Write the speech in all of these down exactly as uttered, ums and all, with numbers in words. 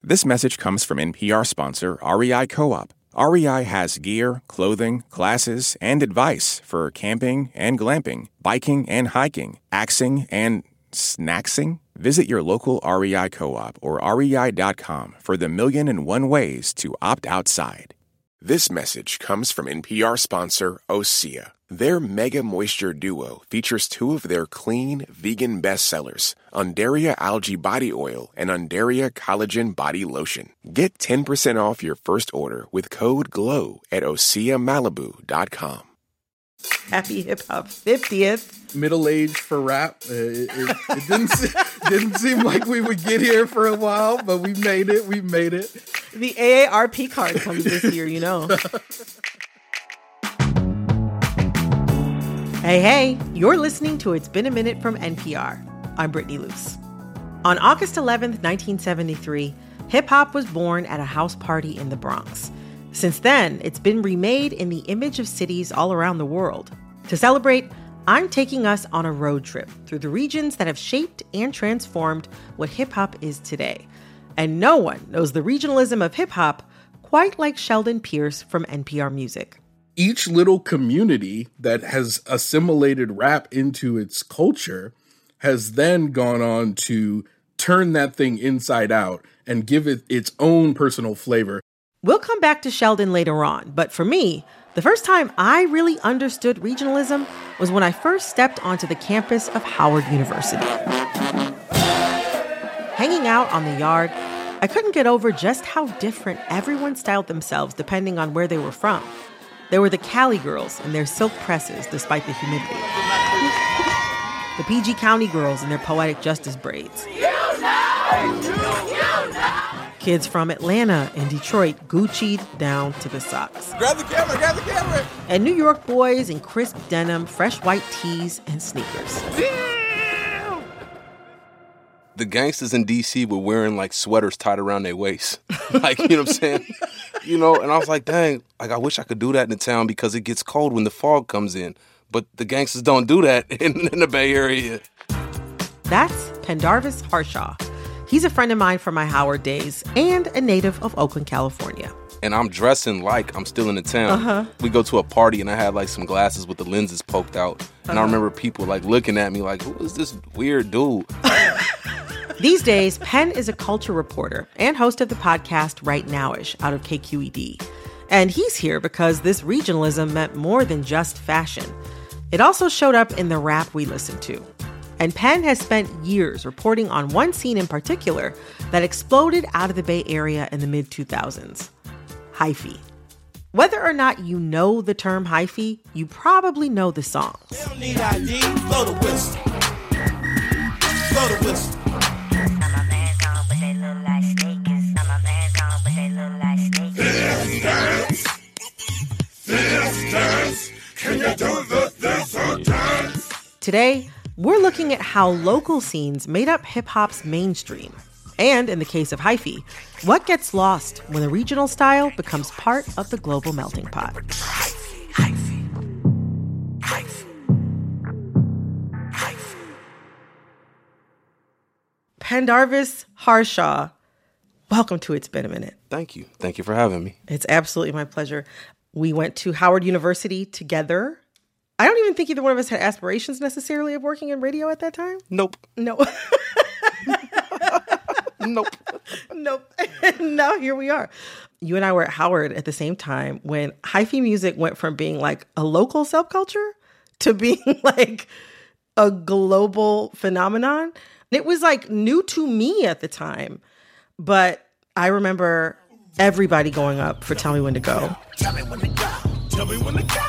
This message comes from N P R sponsor R E I Co-op. R E I has gear, clothing, classes, and advice for camping and glamping, biking and hiking, axing and snacksing. Visit your local R E I Co-op or R E I dot com for the million and one ways to opt outside. This message comes from N P R sponsor Osea. Their Mega Moisture Duo features two of their clean, vegan bestsellers, Undaria Algae Body Oil and Undaria Collagen Body Lotion. Get ten percent off your first order with code GLOW at osea malibu dot com. Happy Hip Hop fiftieth. Middle age for rap. Uh, it, it, it didn't se- didn't seem like we would get here for a while, but we made it. We made it. The A A R P card comes this year, you know. Hey, hey, you're listening to It's Been a Minute from N P R. I'm Brittany Luce. On August eleventh, nineteen seventy-three, hip-hop was born at a house party in the Bronx. Since then, it's been remade in the image of cities all around the world. To celebrate, I'm taking us on a road trip through the regions that have shaped and transformed what hip-hop is today. And no one knows the regionalism of hip-hop quite like Sheldon Pierce from N P R Music. Each little community that has assimilated rap into its culture has then gone on to turn that thing inside out and give it its own personal flavor. We'll come back to Sheldon later on, but for me, the first time I really understood regionalism was when I first stepped onto the campus of Howard University. Hanging out on the yard, I couldn't get over just how different everyone styled themselves depending on where they were from. There were the Cali girls in their silk presses despite the humidity. The P G County girls in their poetic justice braids. You know, you know. Kids from Atlanta and Detroit Gucci'd down to the socks. Grab the camera, grab the camera! And New York boys in crisp denim, fresh white tees, and sneakers. Damn! The gangsters in D C were wearing like sweaters tied around their waist. Like, you know what I'm saying? You know, and I was like, dang, like I wish I could do that in the town because it gets cold when the fog comes in. But the gangsters don't do that in, in the Bay Area. That's Pendarvis Harshaw. He's a friend of mine from my Howard days and a native of Oakland, California. And I'm dressing like I'm still in the town. Uh-huh. We go to a party and I had like some glasses with the lenses poked out. And uh-huh. I remember people like looking at me like, who is this weird dude? These days, Penn is a culture reporter and host of the podcast Right Nowish out of K Q E D. And he's here because this regionalism meant more than just fashion. It also showed up in the rap we listen to. And Penn has spent years reporting on one scene in particular that exploded out of the Bay Area in the mid two thousands. Hyphy. Whether or not you know the term hyphy, you probably know the songs. They don't need I D, blow the whistle. Blow the whistle. This dance, this dance, can you do the this dance? Today, we're looking at how local scenes made up hip-hop's mainstream. And in the case of hyphy, what gets lost when the regional style becomes part of the global melting pot. Hyphy, hyphy, hyphy, hyphy. Pendarvis Harshaw, welcome to It's Been a Minute. Thank you. Thank you for having me. It's absolutely my pleasure. We went to Howard University together. I don't even think either one of us had aspirations necessarily of working in radio at that time. Nope. No. Nope. Nope. Now here we are. You and I were at Howard at the same time when hyphy music went from being like a local subculture to being like a global phenomenon. It was like new to me at the time, but I remember everybody going up for Tell Me When to Go. Tell me when to go. Tell me when to go.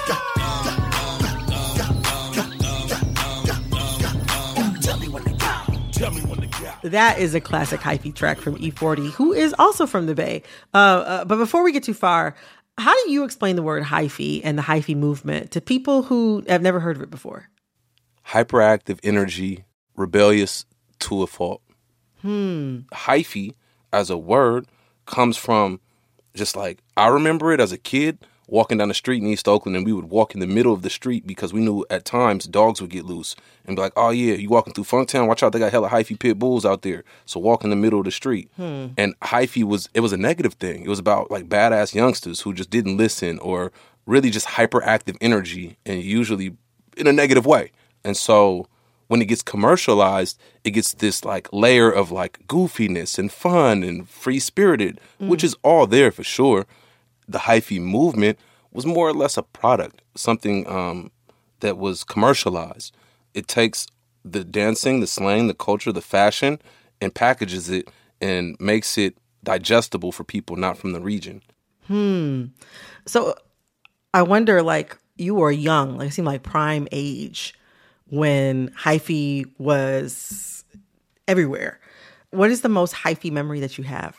That is a classic hyphy track from E forty, who is also from the Bay. Uh, uh, but before we get too far, how do you explain the word hyphy and the hyphy movement to people who have never heard of it before? Hyperactive energy, rebellious to a fault. Hmm. Hyphy, as a word, comes from just like, I remember it as a kid walking down the street in East Oakland, and we would walk in the middle of the street because we knew at times dogs would get loose and be like, oh yeah, you walking through Funktown, watch out, they got hella hyphy pit bulls out there. So walk in the middle of the street. Hmm. And hyphy was, it was a negative thing. It was about like badass youngsters who just didn't listen or really just hyperactive energy, and usually in a negative way. And so when it gets commercialized, it gets this like layer of like goofiness and fun and free-spirited, mm. which is all there for sure. The hyphy movement was more or less a product, something um, that was commercialized. It takes the dancing, the slang, the culture, the fashion, and packages it and makes it digestible for people not from the region. Hmm. So I wonder, like, you were young, like it seemed like prime age when hyphy was everywhere. What is the most hyphy memory that you have?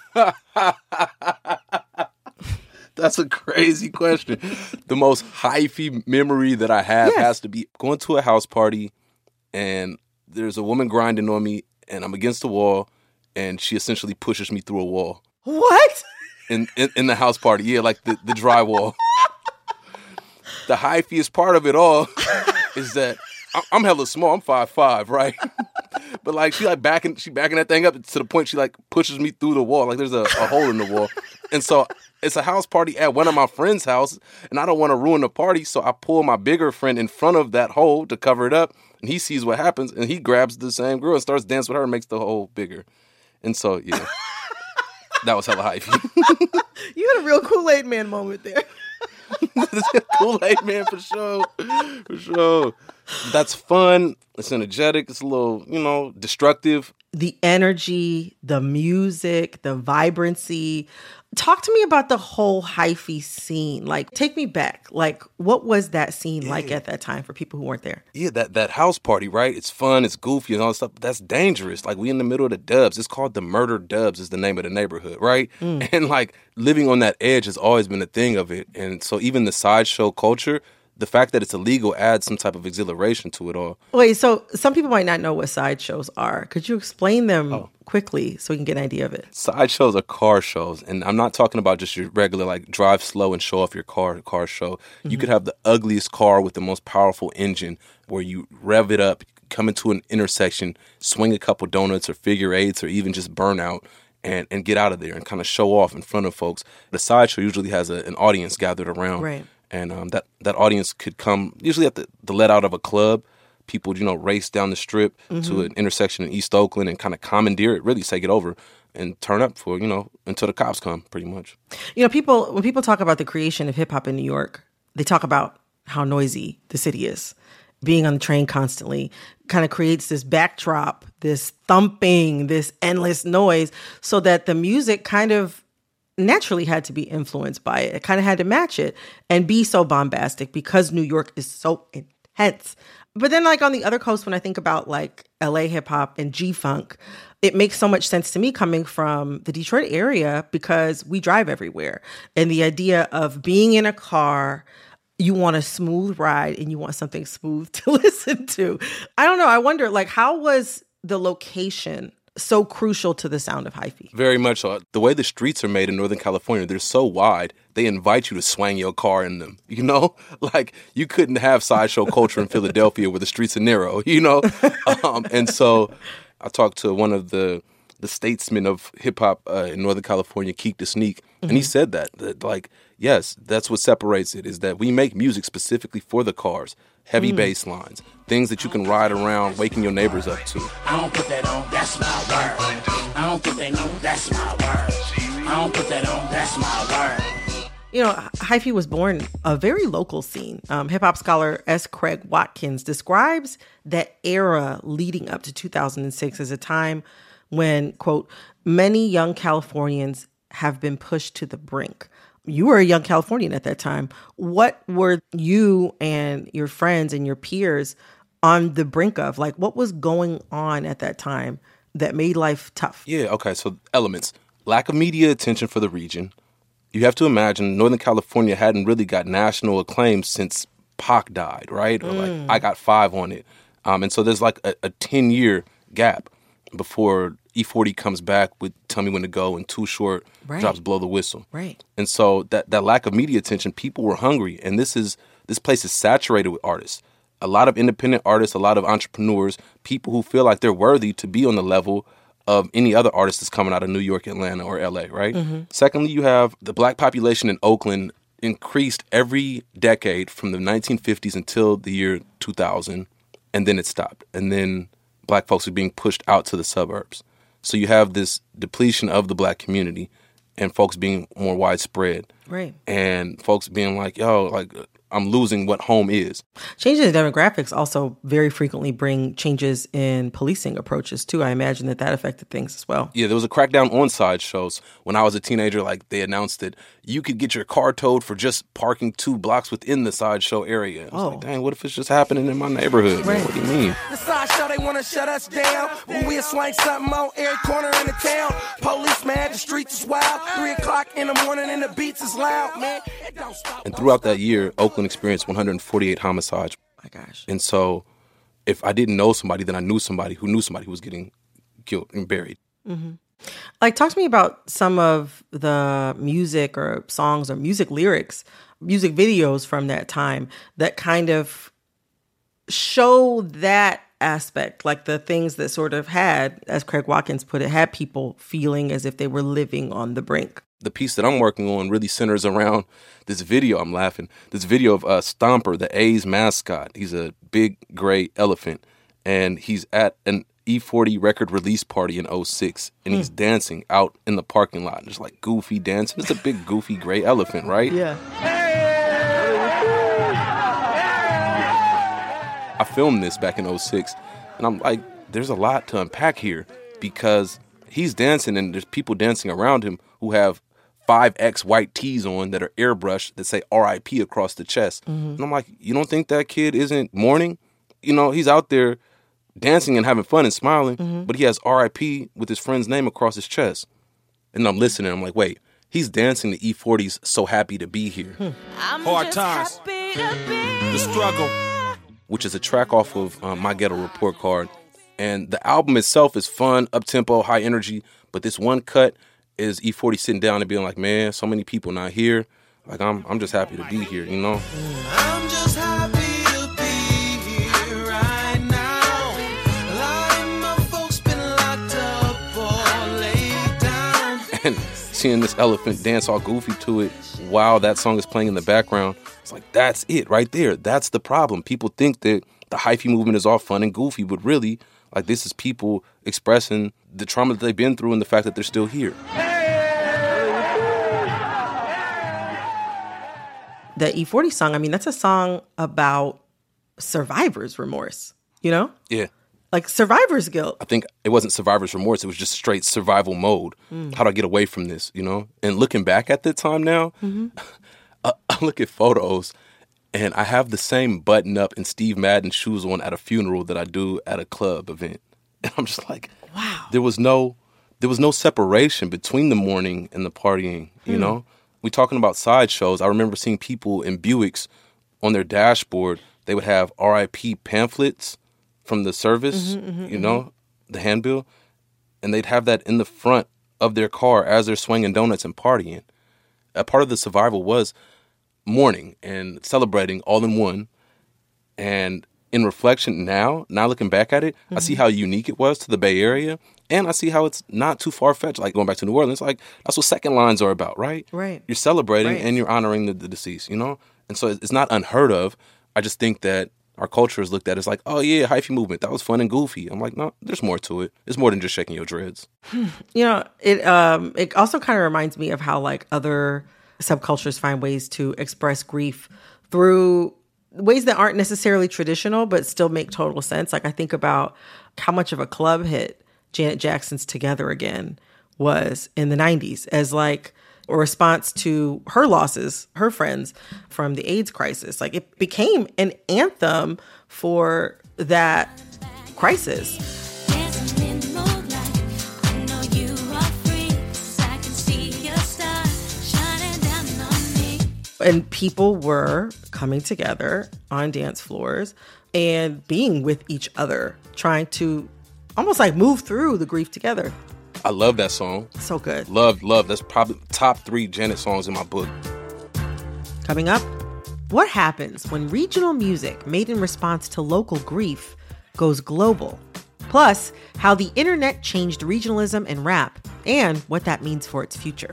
That's a crazy question. The most hyphy memory that I have yes. has to be going to a house party, and there's a woman grinding on me, and I'm against the wall, and she essentially pushes me through a wall. What? In in, in the house party, yeah, like the, the drywall. The hyphiest part of it all is that I'm hella small. I'm five five, right? But like she like backing, she backing that thing up to the point she like pushes me through the wall. Like there's a, a hole in the wall, and so it's a house party at one of my friends' house, and I don't want to ruin the party, so I pull my bigger friend in front of that hole to cover it up, and he sees what happens, and he grabs the same girl and starts dancing with her and makes the hole bigger, and so yeah, that was hella hyphy. You had a real Kool-Aid Man moment there. Kool-Aid Man for sure, for sure. That's fun. It's energetic. It's a little, you know, destructive. The energy, the music, the vibrancy. Talk to me about the whole hyphy scene. Like, take me back. Like, what was that scene yeah. like at that time for people who weren't there? Yeah, that, that house party, right? It's fun, it's goofy and all that stuff. But that's dangerous. Like, we in the middle of the Dubs. It's called the Murder Dubs is the name of the neighborhood, right? Mm. And, like, living on that edge has always been a thing of it. And so even the sideshow culture, the fact that it's illegal adds some type of exhilaration to it all. Wait, so some people might not know what sideshows are. Could you explain them oh. quickly so we can get an idea of it? Sideshows are car shows. And I'm not talking about just your regular, like, drive slow and show off your car car show. Mm-hmm. You could have the ugliest car with the most powerful engine where you rev it up, come into an intersection, swing a couple donuts or figure eights or even just burn out and, and get out of there and kind of show off in front of folks. The sideshow usually has a, an audience gathered around. Right. And um, that, that audience could come usually at the, the let out of a club. People, you know, race down the strip mm-hmm. to an intersection in East Oakland and kind of commandeer it, really take it over and turn up for, you know, until the cops come, pretty much. You know, people, when people talk about the creation of hip hop in New York, they talk about how noisy the city is. Being on the train constantly kind of creates this backdrop, this thumping, this endless noise, so that the music kind of naturally had to be influenced by it. It kind of had to match it and be so bombastic because New York is so intense. But then like on the other coast, when I think about like L A hip hop and G-Funk, it makes so much sense to me coming from the Detroit area because we drive everywhere. And the idea of being in a car, you want a smooth ride and you want something smooth to listen to. I don't know. I wonder, like, how was the location so crucial to the sound of hyphy? Very much so. The way the streets are made in Northern California, they're so wide, they invite you to swang your car in them, you know? Like, you couldn't have sideshow culture in Philadelphia where the streets are narrow, you know? um, and so I talked to one of the the statesmen of hip-hop uh, in Northern California, Keek the Sneak, mm-hmm. and he said that, that, like, yes, that's what separates it, is that we make music specifically for the cars. Heavy mm. bass lines, things that you can ride around, waking your neighbors up to. I don't put that on, that's my word. I don't put that on, that's my word. I don't put that on, that's my word. You know, hyphy was born a very local scene. Um, hip-hop scholar S. Craig Watkins describes that era leading up to two thousand six as a time when, quote, many young Californians have been pushed to the brink. You were a young Californian at that time. What were you and your friends and your peers on the brink of? Like, what was going on at that time that made life tough? Yeah, okay, so elements. Lack of media attention for the region. You have to imagine Northern California hadn't really got national acclaim since Pac died, right? Or like, mm. I Got Five on it. Um, and so there's like a ten-year gap before E forty comes back with Tell Me When to Go, and Too Short Right. drops Blow the Whistle. Right. And so that, that lack of media attention, people were hungry. And this is this place is saturated with artists. A lot of independent artists, a lot of entrepreneurs, people who feel like they're worthy to be on the level of any other artist that's coming out of New York, Atlanta, or L A, right? Mm-hmm. Secondly, you have the black population in Oakland increased every decade from the nineteen fifties until the year two thousand, and then it stopped. And then black folks are being pushed out to the suburbs. So you have this depletion of the black community and folks being more widespread. Right. And folks being like, yo, like, I'm losing what home is. Changes in demographics also very frequently bring changes in policing approaches, too. I imagine that that affected things as well. Yeah, there was a crackdown on sideshows. When I was a teenager, like, they announced that you could get your car towed for just parking two blocks within the sideshow area. I was Oh. like, dang, what if it's just happening in my neighborhood? Man, Right. what do you mean? The sideshow, they wanna shut us down. But we'll swing something on every corner in the town. Police, man, the streets is wild. Three o'clock in the morning and the beats is loud, man. It don't stop. And throughout that year, Oakland experienced one hundred forty-eight homicides. My gosh. And so if I didn't know somebody, then I knew somebody who knew somebody who was getting killed and buried. Like, talk to me about some of the music or songs or music lyrics, music videos from that time that kind of show that aspect, like the things that sort of had, as Craig Watkins put it, had people feeling as if they were living on the brink. The piece that I'm working on really centers around this video. I'm laughing. This video of uh, Stomper, the A's mascot. He's a big gray elephant, and he's at an E forty record release party in oh six, and he's dancing out in the parking lot, just like goofy dancing. It's a big goofy gray elephant, right? Yeah. I filmed this back in oh six, and I'm like, there's a lot to unpack here, because he's dancing and there's people dancing around him who have five X white tees on that are airbrushed that say R I P across the chest. And I'm like, you don't think that kid isn't mourning? You know, he's out there dancing and having fun and smiling, but he has R I P with his friend's name across his chest. And I'm listening, I'm like, wait, he's dancing to E forty's So Happy to Be Here. Hard times. The struggle. Which is a track off of um, My Ghetto Report Card. And the album itself is fun, up-tempo, high energy, but this one cut is E forty sitting down and being like, man, so many people not here. Like, I'm I'm just happy to be here, you know? I'm just happy to be here right now. A lot of my folks been locked up or laid down. And seeing this elephant dance all goofy to it while that song is playing in the background, it's like, that's it right there. That's the problem. People think that the hyphy movement is all fun and goofy, but really, like, this is people expressing the trauma that they've been through and the fact that they're still here. The E forty song, I mean, that's a song about survivor's remorse, you know? Yeah. Like survivor's guilt. I think it wasn't survivor's remorse. It was just straight survival mode. How do I get away from this, you know? And looking back at that time now, I, I look at photos and I have the same button up and Steve Madden shoes on at a funeral that I do at a club event. And I'm just like, Wow. there was no, there was no separation between the mourning and the partying, you know? We talking about sideshows. I remember seeing people in Buicks on their dashboard. They would have R I P pamphlets from the service, you know, the handbill, and they'd have that in the front of their car as they're swinging donuts and partying. A part of the survival was mourning and celebrating all in one. And in reflection now, now looking back at it, I see how unique it was to the Bay Area, and I see how it's not too far-fetched. Like going back to New Orleans, like that's what second lines are about, right? Right. You're celebrating Right. and you're honoring the, the deceased, you know? And so it's not unheard of. I just think that our culture is looked at as like, oh yeah, hyphy movement, that was fun and goofy. I'm like, no, there's more to it. It's more than just shaking your dreads. You know, it um it also kind of reminds me of how like other subcultures find ways to express grief through ways that aren't necessarily traditional but still make total sense. Like I think about how much of a club hit Janet Jackson's Together Again was in the nineties as like a response to her losses, her friends from the AIDS crisis. Like it became an anthem for that crisis. Dancing in the moonlight, I know you are free, 'cause I can see your star shining down on me. And people were coming together on dance floors and being with each other, trying to almost like move through the grief together. I love that song. So good. Love, love. That's probably top three Janet songs in my book. Coming up, what happens when regional music made in response to local grief goes global? Plus, how the internet changed regionalism and rap, and what that means for its future.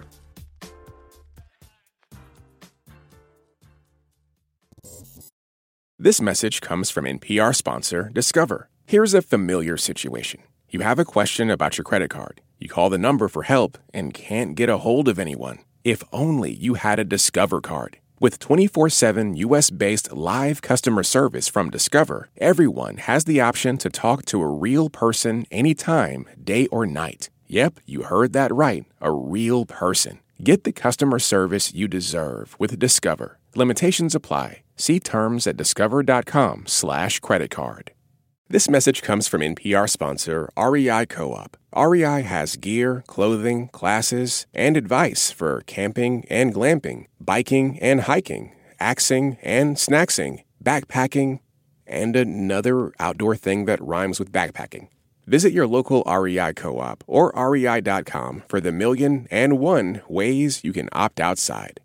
This message comes from N P R sponsor Discover. Here's a familiar situation. You have a question about your credit card. You call the number for help and can't get a hold of anyone. If only you had a Discover card. With twenty-four seven U S-based live customer service from Discover, everyone has the option to talk to a real person anytime, day or night. Yep, you heard that right, a real person. Get the customer service you deserve with Discover. Limitations apply. See terms at discover.com slash credit card. This message comes from N P R sponsor R E I Co-op. R E I has gear, clothing, classes, and advice for camping and glamping, biking and hiking, axing and snacksing, backpacking, and another outdoor thing that rhymes with backpacking. Visit your local R E I Co-op or R E I dot com for the million and one ways you can opt outside.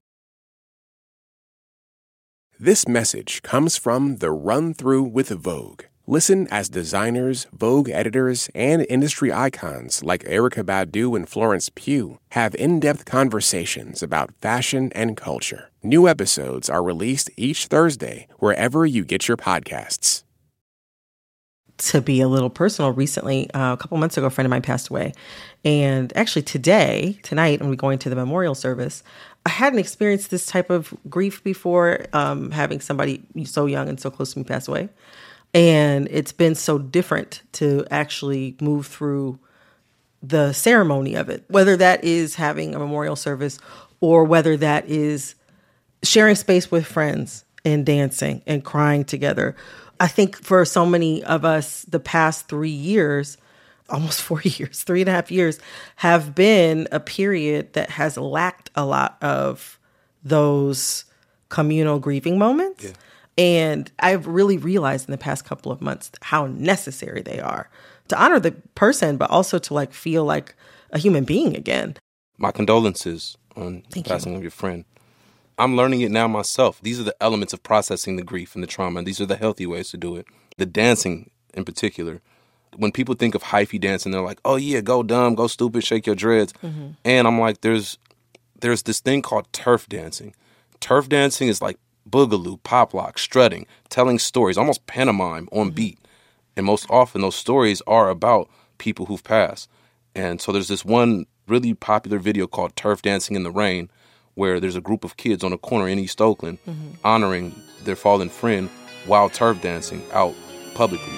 This message comes from The Run Through with Vogue. Listen as designers, Vogue editors, and industry icons like Erykah Badu and Florence Pugh have in-depth conversations about fashion and culture. New episodes are released each Thursday wherever you get your podcasts. To be a little personal, recently, uh, a couple months ago, a friend of mine passed away. And actually today, tonight, when we're going to the memorial service, I hadn't experienced this type of grief before, um, having somebody so young and so close to me pass away. And it's been so different to actually move through the ceremony of it, whether that is having a memorial service or whether that is sharing space with friends and dancing and crying together. I think for so many of us, the past three years, almost four years, three and a half years, have been a period that has lacked a lot of those communal grieving moments. Yeah. And I've really realized in the past couple of months how necessary they are to honor the person, but also to like feel like a human being again. My condolences on the passing of your friend. I'm learning it now myself. These are the elements of processing the grief and the trauma. And these are the healthy ways to do it. The dancing in particular. When people think of hyphy dancing, they're like, oh yeah, go dumb, go stupid, shake your dreads. Mm-hmm. And I'm like, there's there's this thing called turf dancing. Turf dancing is like boogaloo, pop lock, strutting, telling stories, almost pantomime on mm-hmm. beat. And most often those stories are about people who've passed. And so there's this one really popular video called Turf Dancing in the Rain, where there's a group of kids on a corner in East Oakland mm-hmm. honoring their fallen friend while turf dancing out publicly.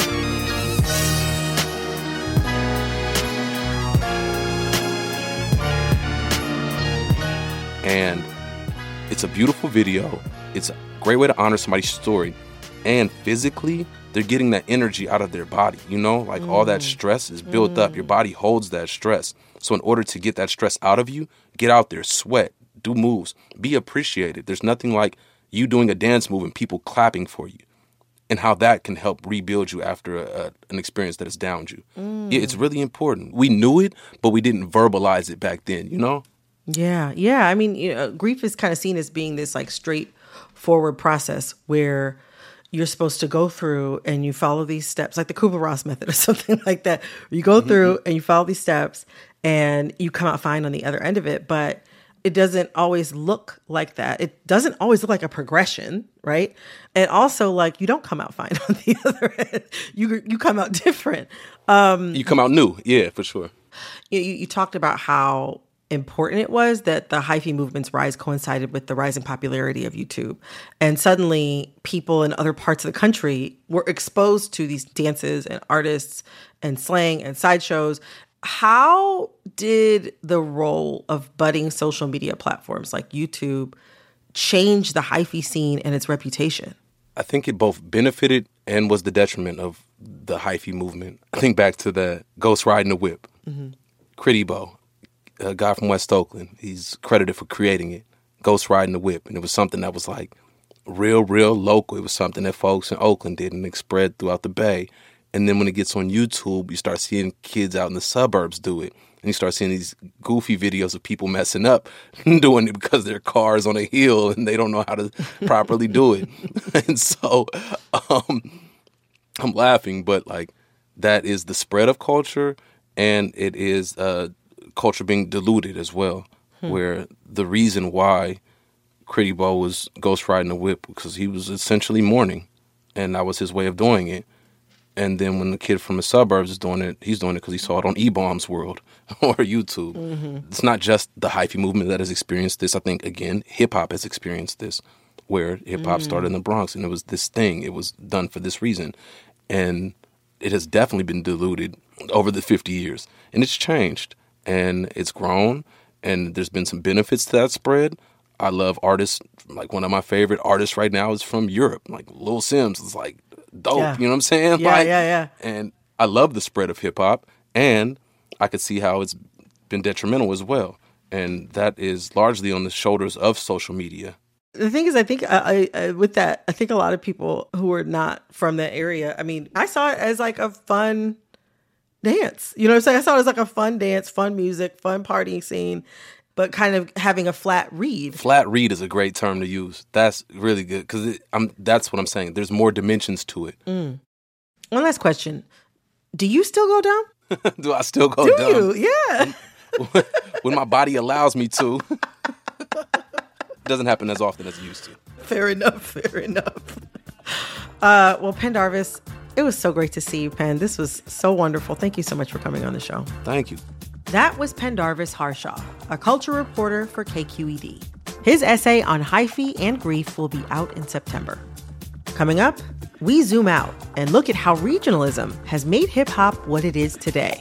And it's a beautiful video. It's a great way to honor somebody's story. And physically, they're getting that energy out of their body. You know, like mm. all that stress is built mm. up. Your body holds that stress. So in order to get that stress out of you, get out there, sweat, do moves, be appreciated. There's nothing like you doing a dance move and people clapping for you, and how that can help rebuild you after a, a, an experience that has downed you. Mm. Yeah, it's really important. We knew it, but we didn't verbalize it back then, you know? Yeah, yeah. I mean, you know, grief is kind of seen as being this like straightforward process where you're supposed to go through and you follow these steps, like the Kubler-Ross method or something like that. You go through mm-hmm. and you follow these steps and you come out fine on the other end of it. But it doesn't always look like that. It doesn't always look like a progression, right? And also, like, you don't come out fine on the other end. You you come out different. Um, you come out new, yeah, for sure. You, you, you talked about how important it was that the hyphy movement's rise coincided with the rising popularity of YouTube. And suddenly people in other parts of the country were exposed to these dances and artists and slang and sideshows. How did the role of budding social media platforms like YouTube change the hyphy scene and its reputation? I think it both benefited and was the detriment of the hyphy movement. I think back to the Ghost Riding the Whip. Mm-hmm. Critty Bo, a guy from West Oakland, he's credited for creating it. Ghost Riding the Whip. And it was something that was like real, real local. It was something that folks in Oakland did and it spread throughout the Bay. And then when it gets on YouTube, you start seeing kids out in the suburbs do it. And you start seeing these goofy videos of people messing up, doing it because their car is on a hill and they don't know how to properly do it. And so um, I'm laughing, but like that is the spread of culture, and it is uh, culture being diluted as well, hmm. where the reason why Critty Bo was ghost riding a whip because he was essentially mourning, and that was his way of doing it. And then when the kid from the suburbs is doing it, he's doing it because he saw it on E-Bombs World or YouTube. Mm-hmm. It's not just the hyphy movement that has experienced this. I think, again, hip-hop has experienced this, where hip-hop mm. started in the Bronx, and it was this thing. It was done for this reason. And it has definitely been diluted over the fifty years. And it's changed, and it's grown, and there's been some benefits to that spread. I love artists. Like, one of my favorite artists right now is from Europe. Like, Lil Sims is, like, dope. Yeah. You know what I'm saying? Yeah, like, yeah, yeah. And I love the spread of hip-hop, and I could see how it's been detrimental as well. And that is largely on the shoulders of social media. The thing is, I think I, I, with that, I think a lot of people who are not from that area, I mean, I saw it as like a fun dance. You know what I'm saying? I saw it as like a fun dance, fun music, fun partying scene, but kind of having a flat read. Flat read is a great term to use. That's really good because I'm. That's what I'm saying. There's more dimensions to it. Mm. One last question. Do you still go down? Do I still go Do down? Do you? Yeah. When, when my body allows me to. It doesn't happen as often as it used to. Fair enough. Fair enough. Uh, well, Pendarvis, it was so great to see you, Pen. This was so wonderful. Thank you so much for coming on the show. Thank you. That was Pendarvis Harshaw, a culture reporter for K Q E D. His essay on hyphy and grief will be out in September. Coming up, we zoom out and look at how regionalism has made hip-hop what it is today.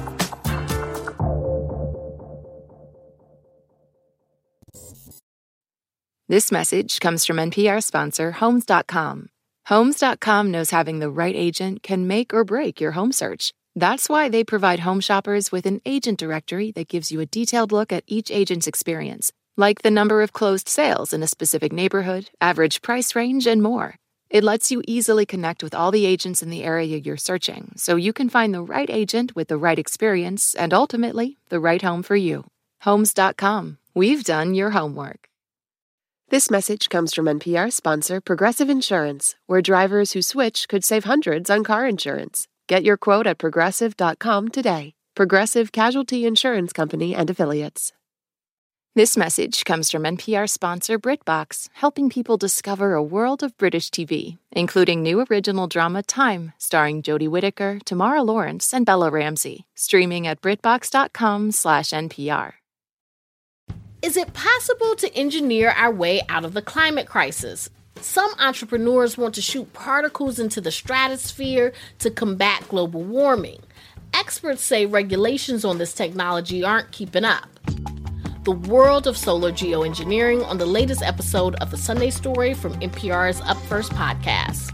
This message comes from N P R sponsor Homes dot com. Homes dot com knows having the right agent can make or break your home search. That's why they provide home shoppers with an agent directory that gives you a detailed look at each agent's experience, like the number of closed sales in a specific neighborhood, average price range, and more. It lets you easily connect with all the agents in the area you're searching, so you can find the right agent with the right experience and ultimately the right home for you. Homes dot com. We've done your homework. This message comes from N P R sponsor Progressive Insurance, where drivers who switch could save hundreds on car insurance. Get your quote at progressive dot com today. Progressive Casualty Insurance Company and Affiliates. This message comes from N P R sponsor BritBox, helping people discover a world of British T V, including new original drama Time, starring Jodie Whittaker, Tamara Lawrence, and Bella Ramsey. Streaming at britbox dot com slash N P R. Is it possible to engineer our way out of the climate crisis? Some entrepreneurs want to shoot particles into the stratosphere to combat global warming. Experts say regulations on this technology aren't keeping up. The world of solar geoengineering on the latest episode of The Sunday Story from N P R's Up First podcast.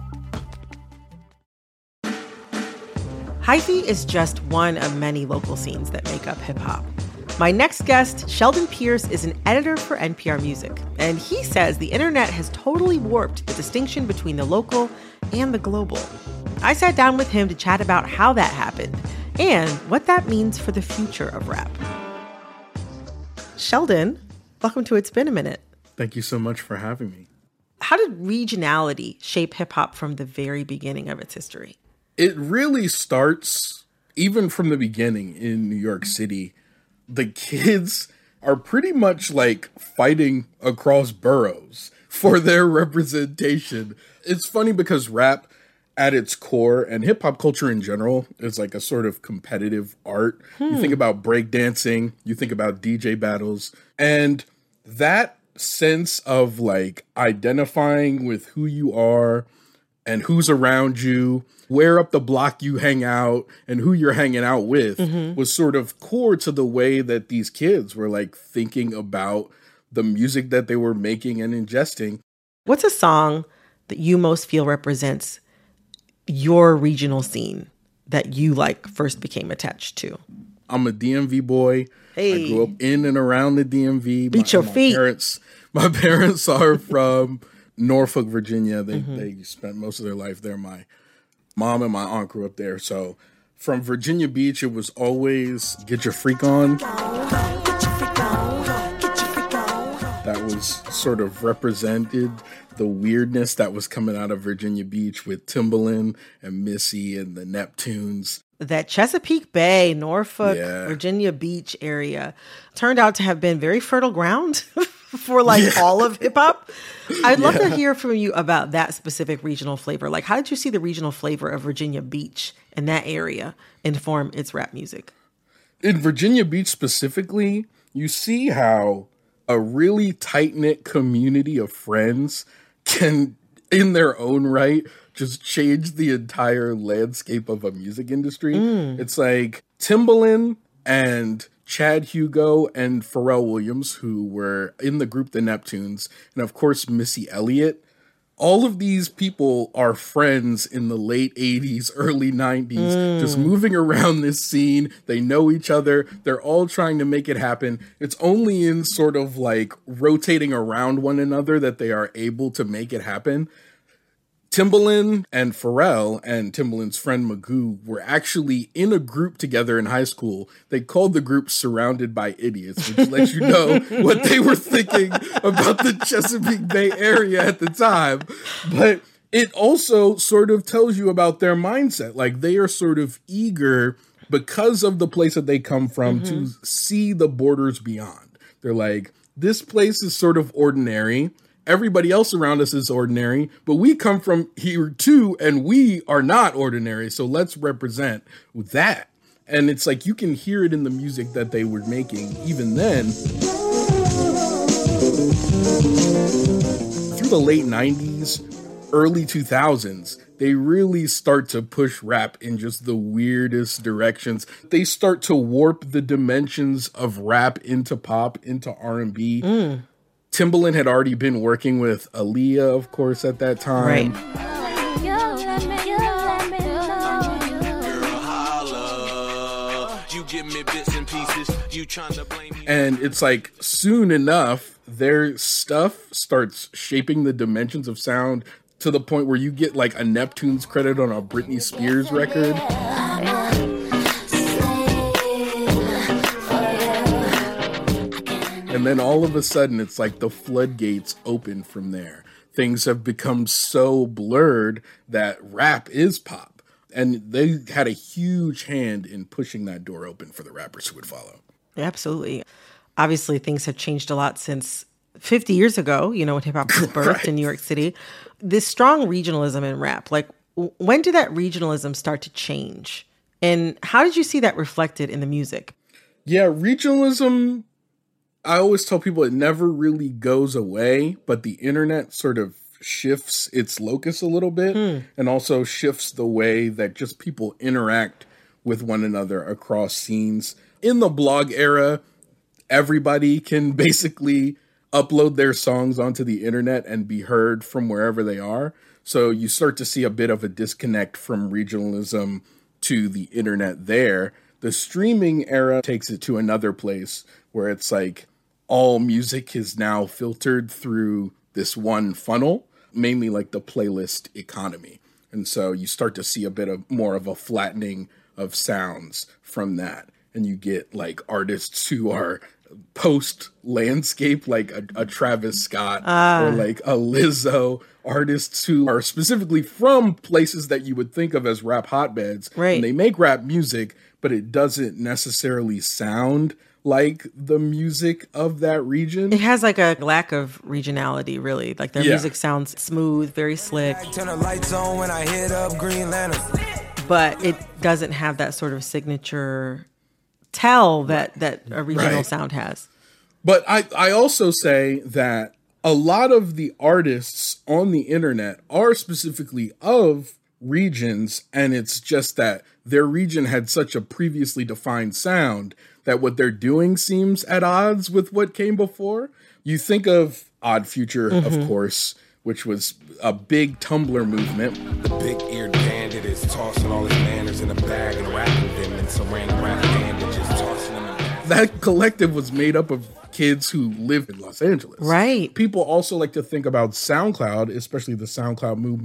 Hyphy is just one of many local scenes that make up hip-hop. My next guest, Sheldon Pierce, is an editor for N P R Music, and he says the internet has totally warped the distinction between the local and the global. I sat down with him to chat about how that happened and what that means for the future of rap. Sheldon, welcome to It's Been a Minute. Thank you so much for having me. How did regionality shape hip-hop from the very beginning of its history? It really starts, even from the beginning in New York City. The kids are pretty much like fighting across boroughs for their representation. It's funny because rap at its core and hip hop culture in general is like a sort of competitive art. Hmm. You think about breakdancing, you think about D J battles, and that sense of like identifying with who you are and who's around you, where up the block you hang out, and who you're hanging out with mm-hmm. was sort of core to the way that these kids were like thinking about the music that they were making and ingesting. What's a song that you most feel represents your regional scene that you like first became attached to? I'm a D M V boy. Hey. I grew up in and around the D M V. Beat my, your my feet. Parents, my parents are from Norfolk, Virginia. They mm-hmm. they spent most of their life there. My mom and my aunt grew up there. So from Virginia Beach, it was always Get Your Freak On. That was sort of represented the weirdness that was coming out of Virginia Beach with Timbaland and Missy and the Neptunes. That Chesapeake Bay, Norfolk, Yeah. Virginia Beach area turned out to have been very fertile ground for like Yeah. all of hip hop. I'd love Yeah. to hear from you about that specific regional flavor. Like, how did you see the regional flavor of Virginia Beach and that area inform its rap music? In Virginia Beach specifically, you see how a really tight-knit community of friends can, in their own right, just change the entire landscape of a music industry. Mm. It's like Timbaland and Chad Hugo and Pharrell Williams, who were in the group The Neptunes, and of course Missy Elliott. All of these people are friends in the late eighties, early nineties, Mm. just moving around this scene. They know each other. They're all trying to make it happen. It's only in sort of like rotating around one another that they are able to make it happen. Timbaland and Pharrell and Timbaland's friend Magoo were actually in a group together in high school. They called the group Surrounded by Idiots, which lets you know what they were thinking about the Chesapeake Bay area at the time. But it also sort of tells you about their mindset. Like, they are sort of eager, because of the place that they come from, Mhm. to see the borders beyond. They're like, this place is sort of ordinary. Everybody else around us is ordinary, but we come from here too, and we are not ordinary. So let's represent that. And it's like you can hear it in the music that they were making even then. Through the late nineties, early two thousands, they really start to push rap in just the weirdest directions. They start to warp the dimensions of rap into pop, into R and B. Mm. Timbaland had already been working with Aaliyah, of course, at that time. And it's like soon enough, their stuff starts shaping the dimensions of sound to the point where you get like a Neptunes credit on a Britney Spears record. And then all of a sudden, it's like the floodgates open from there. Things have become so blurred that rap is pop. And they had a huge hand in pushing that door open for the rappers who would follow. Absolutely. Obviously, things have changed a lot since fifty years ago, you know, when hip hop was birthed Right. in New York City. This strong regionalism in rap, like, w- when did that regionalism start to change? And how did you see that reflected in the music? Yeah, regionalism, I always tell people it never really goes away, but the internet sort of shifts its locus a little bit Hmm. and also shifts the way that just people interact with one another across scenes. In the blog era, everybody can basically upload their songs onto the internet and be heard from wherever they are. So you start to see a bit of a disconnect from regionalism to the internet there. The streaming era takes it to another place where it's like all music is now filtered through this one funnel, mainly like the playlist economy. And so you start to see a bit of more of a flattening of sounds from that. And you get like artists who are post landscape, like a, a Travis Scott Ah. or like a Lizzo, artists who are specifically from places that you would think of as rap hotbeds. Right. And they make rap music, but it doesn't necessarily sound like the music of that region. It has like a lack of regionality, really. Like their Yeah. music sounds smooth, very slick, Turn the lights on when I hit up Green Lantern. but it doesn't have that sort of signature tell that, that a regional Right. sound has. But I, I also say that a lot of the artists on the internet are specifically of regions, and it's just that their region had such a previously defined sound that what they're doing seems at odds with what came before. You think of Odd Future, Mhm. of course, which was a big Tumblr movement. The big-eared bandit is tossing all his manners in a bag and rapping them, and some random rap bandit just tossing them in bags. That collective was made up of kids who live in Los Angeles. Right. People also like to think about SoundCloud, especially the SoundCloud movement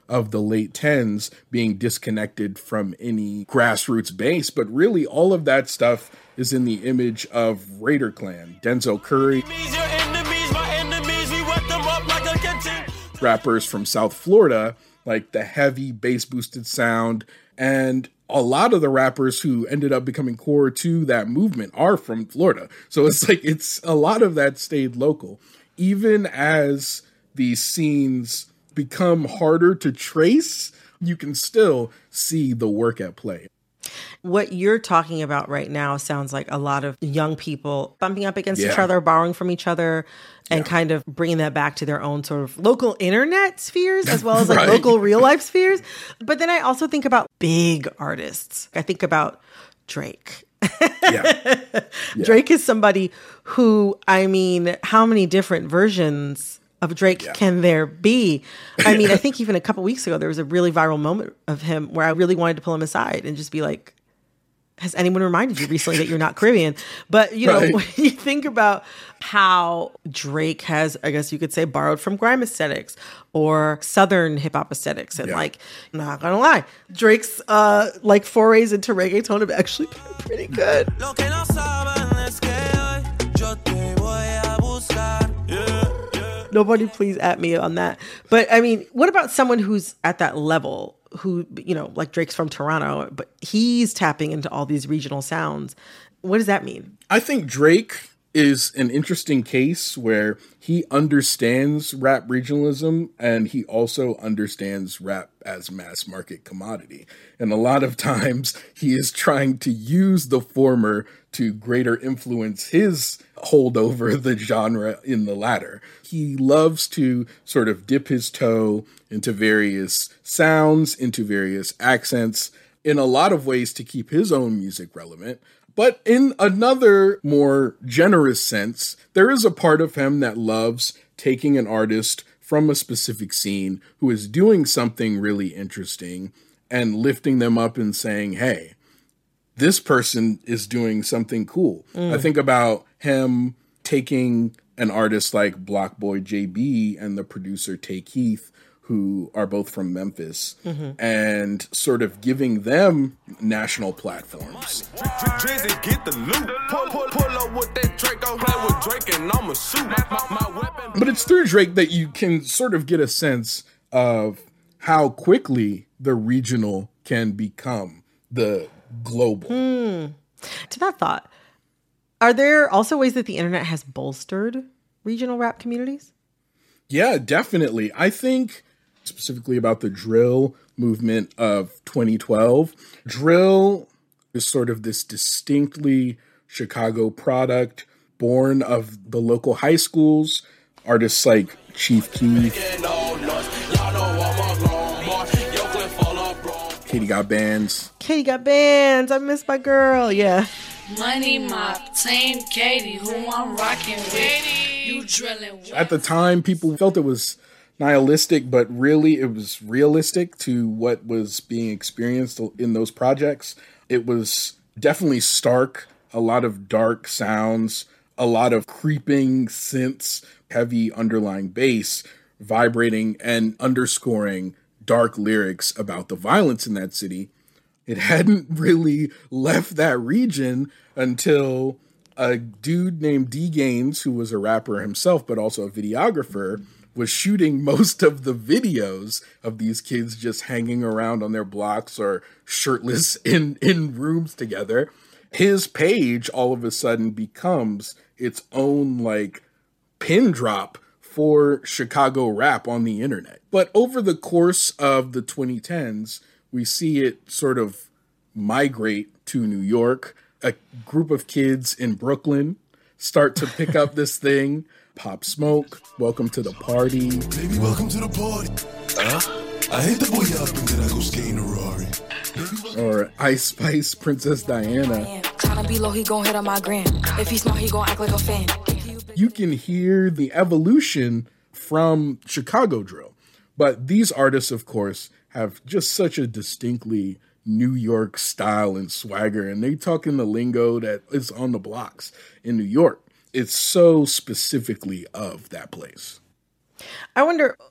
of the late tens being disconnected from any grassroots base, but really all of that stuff is in the image of Raider Clan, Denzel Curry, rappers from South Florida, like the heavy bass boosted sound, and a lot of the rappers who ended up becoming core to that movement are from Florida. So it's like, it's a lot of that stayed local. Even as these scenes become harder to trace, you can still see the work at play. What you're talking about right now sounds like a lot of young people bumping up against Yeah. each other, borrowing from each other, and Yeah. kind of bringing that back to their own sort of local internet spheres as well as like Right. local real life spheres. But then I also think about big artists. I think about Drake. Yeah. Yeah. Drake is somebody who, I mean, how many different versions of Drake Yeah. can there be? I mean, I think even a couple weeks ago, there was a really viral moment of him where I really wanted to pull him aside and just be like, has anyone reminded you recently that you're not Caribbean? But, you know, Right. when you think about how Drake has, I guess you could say, borrowed from grime aesthetics or Southern hip hop aesthetics. And Yeah. like, I'm not gonna lie, Drake's uh, like forays into reggaeton have actually been pretty good. Nobody please at me on that. But I mean, what about someone who's at that level, who, you know, like Drake's from Toronto, but he's tapping into all these regional sounds? What does that mean? I think Drake is an interesting case where he understands rap regionalism and he also understands rap as mass market commodity. And a lot of times he is trying to use the former to greater influence his hold over the genre in the latter. He loves to sort of dip his toe into various sounds, into various accents, in a lot of ways to keep his own music relevant. But in another more generous sense, there is a part of him that loves taking an artist from a specific scene who is doing something really interesting and lifting them up and saying, hey, this person is doing something cool. Mm. I think about him taking an artist like Block Boy J B and the producer Tay Keith, who are both from Memphis, Mhm. and sort of giving them national platforms. Drizzy, get the loot. Pull, pull, pull up with that Draco. Play with Drake and I'ma shoot. My, my, my weapon. But it's through Drake that you can sort of get a sense of how quickly the regional can become the global. Hmm. To that thought, are there also ways that the internet has bolstered regional rap communities? Yeah, definitely. I think specifically about the drill movement of twenty twelve. Drill is sort of this distinctly Chicago product born of the local high schools, artists like Chief Keef, Katie Got Bands. Katie Got Bands. I miss my girl. Yeah. Money Mop, Tame Katie, who I'm rocking with. You drilling. At the time, people felt it was nihilistic, but really it was realistic to what was being experienced in those projects. It was definitely stark, a lot of dark sounds, a lot of creeping synths, heavy underlying bass, vibrating and underscoring dark lyrics about the violence in that city. It hadn't really left that region until a dude named D Gaines, who was a rapper himself, but also a videographer, was shooting most of the videos of these kids just hanging around on their blocks or shirtless in, in rooms together. His page all of a sudden becomes its own like pin drop for Chicago rap on the internet. But over the course of the twenty tens, we see it sort of migrate to New York. A group of kids in Brooklyn start to pick up this thing. Pop Smoke, Welcome to the Party. Baby, welcome to the party. Uh, I hit the boy up and then I go skating a Rari. Or Ice Spice, Princess Diana. Tryna be low, he gon' hit on my gram. If he smart, he gon' act like a fan. You can hear the evolution from Chicago drill. But these artists, of course, have just such a distinctly New York style and swagger, and they talk in the lingo that is on the blocks in New York. It's so specifically of that place. I wonder,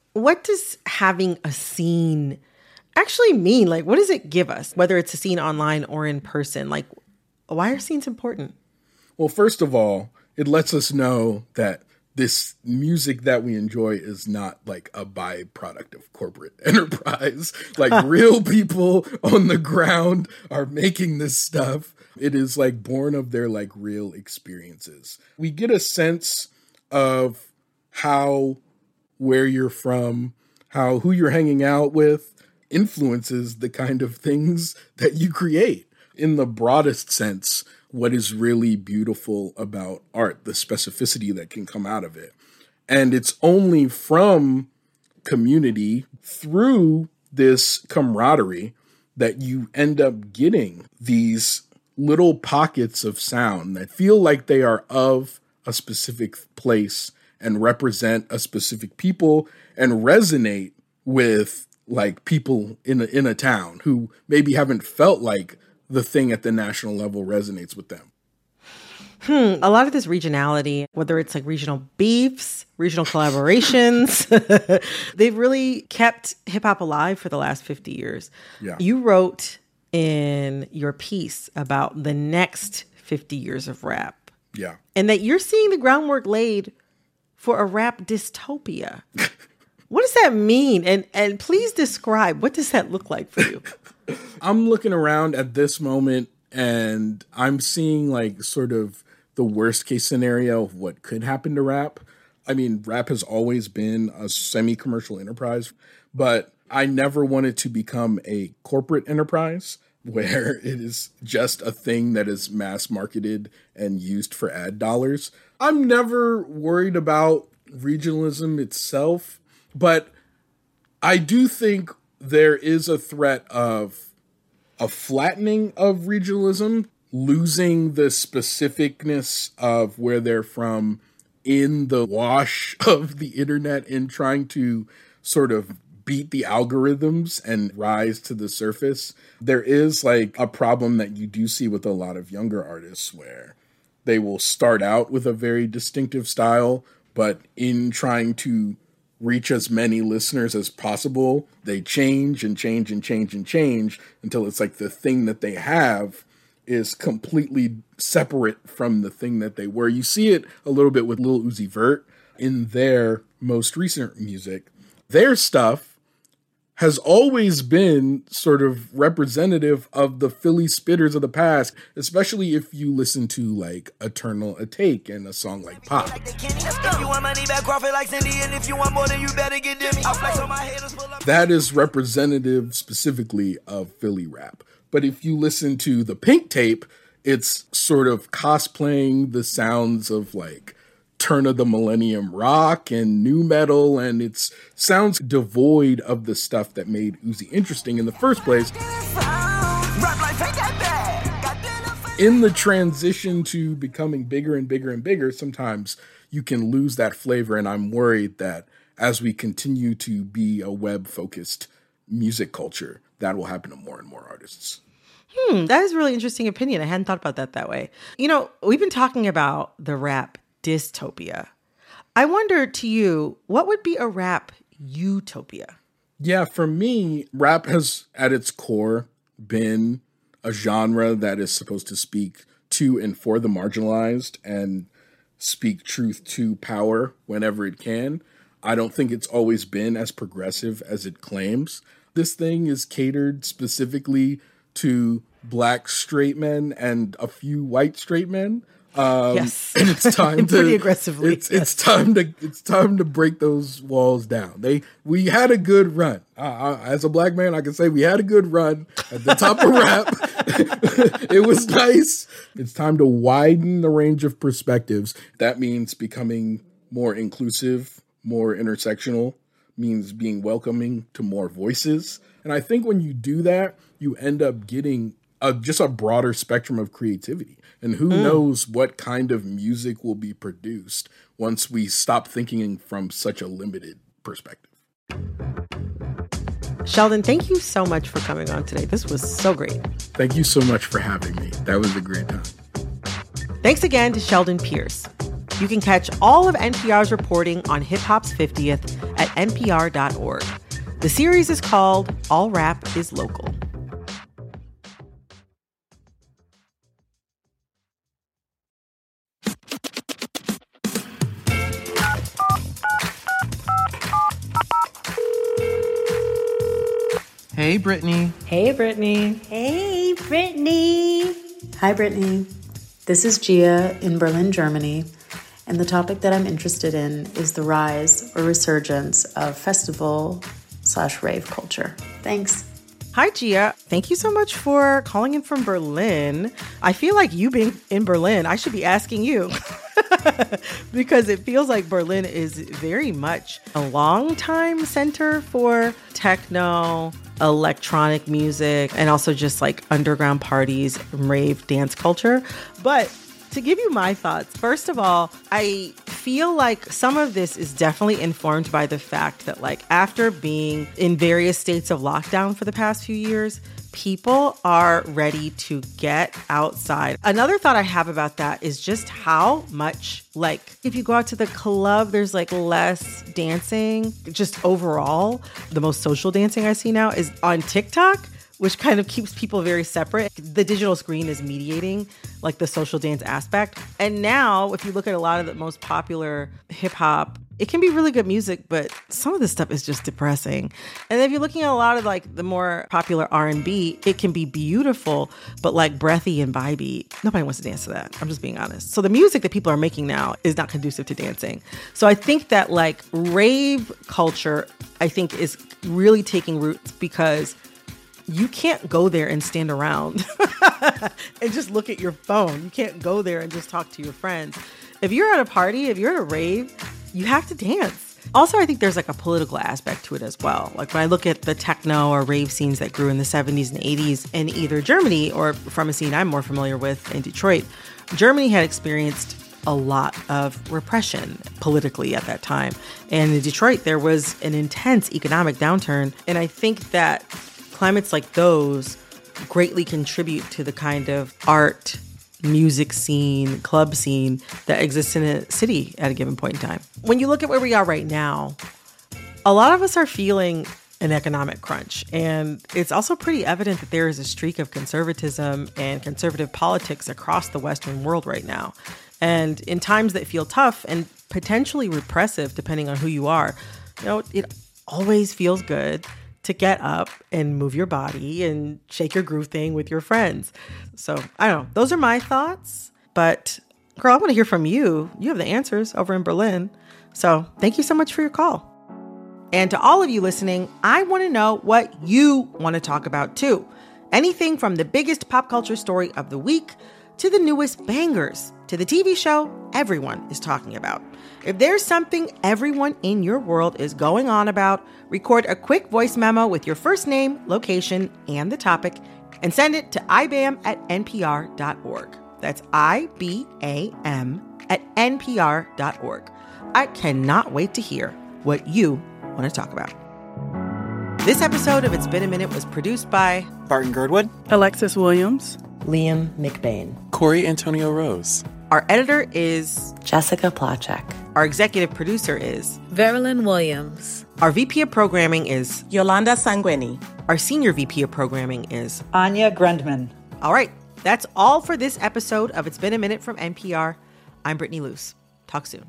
what does having a scene actually mean? Like, what does it give us, whether it's a scene online or in person? Like, why are scenes important? Well, first of all, it lets us know that this music that we enjoy is not like a byproduct of corporate enterprise. Like real people on the ground are making this stuff. It is like born of their like real experiences. We get a sense of how, where you're from, how, who you're hanging out with influences the kind of things that you create. In the broadest sense, what is really beautiful about art, the specificity that can come out of it. And it's only from community through this camaraderie that you end up getting these little pockets of sound that feel like they are of a specific place and represent a specific people and resonate with like people in a, in a town who maybe haven't felt like the thing at the national level resonates with them. Hmm. A lot of this regionality, whether it's like regional beefs, regional collaborations, they've really kept hip hop alive for the last fifty years. Yeah. You wrote in your piece about the next fifty years of rap. Yeah. And that you're seeing the groundwork laid for a rap dystopia. What does that mean? And and please describe, what does that look like for you? I'm looking around at this moment and I'm seeing like sort of the worst case scenario of what could happen to rap. I mean, rap has always been a semi-commercial enterprise, but I never wanted to become a corporate enterprise where it is just a thing that is mass marketed and used for ad dollars. I'm never worried about regionalism itself, but I do think there is a threat of a flattening of regionalism, losing the specificness of where they're from in the wash of the internet and trying to sort of beat the algorithms and rise to the surface. There is like a problem that you do see with a lot of younger artists where they will start out with a very distinctive style, but in trying to reach as many listeners as possible, they change and change and change and change until it's like the thing that they have is completely separate from the thing that they were. You see it a little bit with Lil Uzi Vert in their most recent music. Their stuff has always been sort of representative of the Philly spitters of the past, especially if you listen to like Eternal Atake and a song like Pop. That is representative specifically of Philly rap. But if you listen to the Pink Tape, it's sort of cosplaying the sounds of like turn of the millennium rock and new metal, and it sounds devoid of the stuff that made Uzi interesting in the first place. In the transition to becoming bigger and bigger and bigger, sometimes you can lose that flavor, and I'm worried that as we continue to be a web-focused music culture, that will happen to more and more artists. Hmm, that is a really interesting opinion. I hadn't thought about that that way. You know, we've been talking about the rap dystopia. I wonder to you, what would be a rap utopia? Yeah, for me, rap has at its core been a genre that is supposed to speak to and for the marginalized and speak truth to power whenever it can. I don't think it's always been as progressive as it claims. This thing is catered specifically to black straight men and a few white straight men. Um, yes, and it's time to pretty aggressively. It's, yes. it's time to it's time to break those walls down. They we had a good run. Uh, as a black man, I can say we had a good run at the top of rap. It was nice. It's time to widen the range of perspectives. That means becoming more inclusive, more intersectional. Means being welcoming to more voices. And I think when you do that, you end up getting a, just a broader spectrum of creativity. And who mm. knows what kind of music will be produced once we stop thinking from such a limited perspective. Sheldon, thank you so much for coming on today. This was so great. Thank you so much for having me. That was a great time. Thanks again to Sheldon Pierce. You can catch all of N P R's reporting on hip hop's fiftieth at N P R dot org. The series is called All Rap is Local. Hey, Brittany. Hey, Brittany. Hey, Brittany. Hi, Brittany. This is Gia in Berlin, Germany, and the topic that I'm interested in is the rise or resurgence of festival slash rave culture. Thanks. Hi, Gia. Thank you so much for calling in from Berlin. I feel like you being in Berlin, I should be asking you because it feels like Berlin is very much a long-time center for techno, electronic music, and also just like underground parties, rave dance culture. But to give you my thoughts, first of all, I feel like some of this is definitely informed by the fact that like after being in various states of lockdown for the past few years, people are ready to get outside. Another thought I have about that is just how much, like, if you go out to the club, there's like less dancing. Just overall, the most social dancing I see now is on TikTok, which kind of keeps people very separate. The digital screen is mediating like the social dance aspect. And now, if you look at a lot of the most popular hip hop, it can be really good music, but some of this stuff is just depressing. And if you're looking at a lot of like the more popular R and B, it can be beautiful, but like breathy and vibey. Nobody wants to dance to that. I'm just being honest. So the music that people are making now is not conducive to dancing. So I think that like rave culture, I think is really taking roots because you can't go there and stand around and just look at your phone. You can't go there and just talk to your friends. If you're at a party, if you're at a rave, you have to dance. Also, I think there's like a political aspect to it as well. Like when I look at the techno or rave scenes that grew in the seventies and eighties in either Germany or from a scene I'm more familiar with in Detroit, Germany had experienced a lot of repression politically at that time. And in Detroit, there was an intense economic downturn. And I think that climates like those greatly contribute to the kind of art, music scene, club scene that exists in a city at a given point in time. When you look at where we are right now, a lot of us are feeling an economic crunch. And it's also pretty evident that there is a streak of conservatism and conservative politics across the Western world right now. And in times that feel tough and potentially repressive, depending on who you are, you know, it always feels good to get up and move your body and shake your groove thing with your friends. So I don't know. Those are my thoughts. But girl, I want to hear from you. You have the answers over in Berlin. So thank you so much for your call. And to all of you listening, I want to know what you want to talk about too. Anything from the biggest pop culture story of the week to the newest bangers to the T V show everyone is talking about. If there's something everyone in your world is going on about, record a quick voice memo with your first name, location, and the topic, and send it to I B A M at N P R dot org. That's I B A M at N P R dot org. I cannot wait to hear what you want to talk about. This episode of It's Been a Minute was produced by Barton Girdwood, Alexis Williams, Liam McBain, Corey Antonio Rose. Our editor is Jessica Placzek. Our executive producer is Verilyn Williams. Our V P of programming is Yolanda Sanguini. Our senior V P of programming is Anya Grundman. All right, that's all for this episode of It's Been a Minute from N P R. I'm Brittany Luce. Talk soon.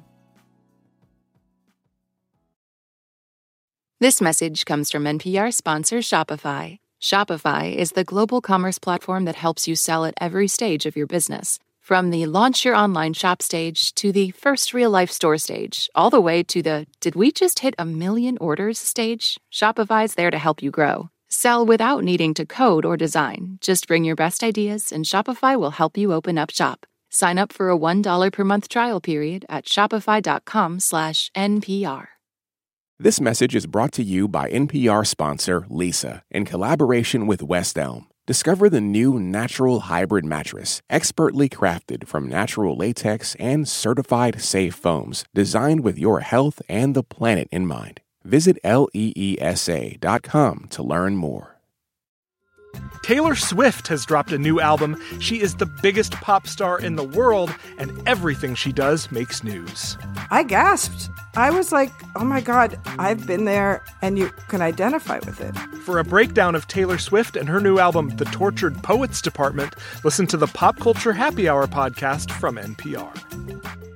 This message comes from N P R sponsor Shopify. Shopify is the global commerce platform that helps you sell at every stage of your business. From the launch your online shop stage to the first real life store stage, all the way to the did we just hit a million orders stage, Shopify's there to help you grow. Sell without needing to code or design. Just bring your best ideas and Shopify will help you open up shop. Sign up for a one dollar per month trial period at shopify.com slash NPR. This message is brought to you by N P R sponsor Leesa in collaboration with West Elm. Discover the new Natural Hybrid Mattress, expertly crafted from natural latex and certified safe foams, designed with your health and the planet in mind. Visit leesa dot com to learn more. Taylor Swift has dropped a new album. She is the biggest pop star in the world, and everything she does makes news. I gasped. I was like, oh my God, I've been there, and you can identify with it. For a breakdown of Taylor Swift and her new album, The Tortured Poets Department, listen to the Pop Culture Happy Hour podcast from N P R.